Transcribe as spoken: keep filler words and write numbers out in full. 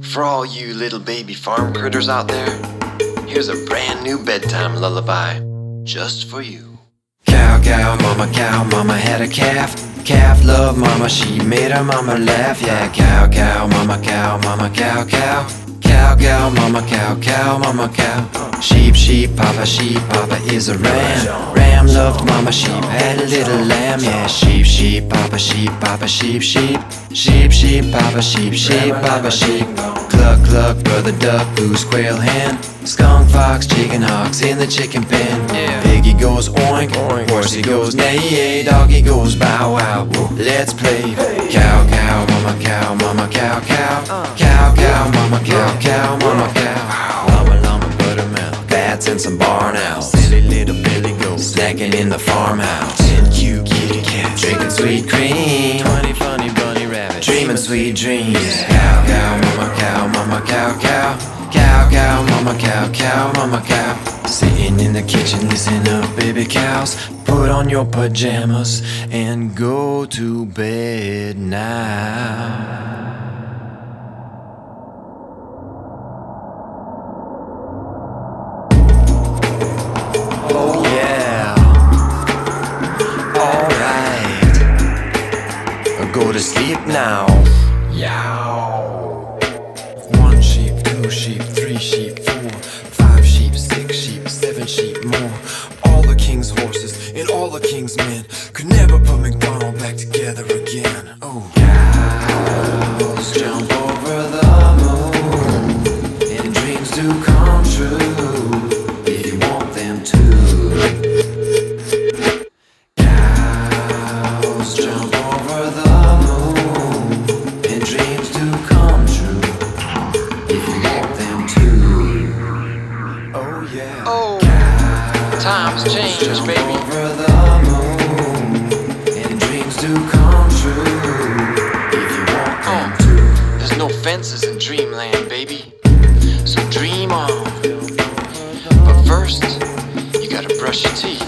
For all you little baby farm critters out there, here's a brand new bedtime lullaby just for you. Cow, cow, mama, cow, mama had a calf. Calf loved mama, she made her mama laugh. Yeah, cow, cow, mama, cow, mama, cow, cow. Cow, cow, mama, cow, cow, mama, cow. Sheep, sheep, papa, sheep, papa is a ram. Ram loved mama, sheep had a little lamb. Yeah, sheep, sheep, papa, sheep, papa, sheep, sheep. Sheep, sheep, papa, sheep, sheep, papa, sheep. Cluck, cluck, brother duck, goose, quail, hen. Skunk, fox, chicken, hawks in the chicken pen. Yeah. Piggy goes oink, oink. Horsey goes neigh, doggy goes bow wow. Whoa, let's play. Hey. Cow, cow, mama, cow, mama, cow, cow. Uh. Cow, cow, mama, cow, cow, mama, cow. Llama, llama, buttermilk, bats and some barn owls. Silly little Billy goat, snacking in the farmhouse. Ten cute kitty cats, drinking sweet cream. Twenty funny bunny rabbits, dreaming sweet dreams. Yeah. Cow, cow, mama, cow, mama, cow, cow. Cow, cow, mama, cow, cow, mama, cow. Sitting in the kitchen, listen up, baby cows. Put on your pajamas and go to bed now. Oh yeah, alright. Go to sleep now. Yow. One sheep, two sheep, three sheep, four, five sheep, six sheep, seven sheep more. All the king's horses and all the king's men could never put McDonald back together again. Oh, cows jump over the moon and dreams do come true if you want them to. Cows jump over the moon and dreams do come true if you want them to. Oh yeah. Oh, Cows times change, jump baby. over the moon and dreams do come true if you want them Uh, to. there's no fences in dreamland, baby. So dream on. But first, you gotta brush your teeth.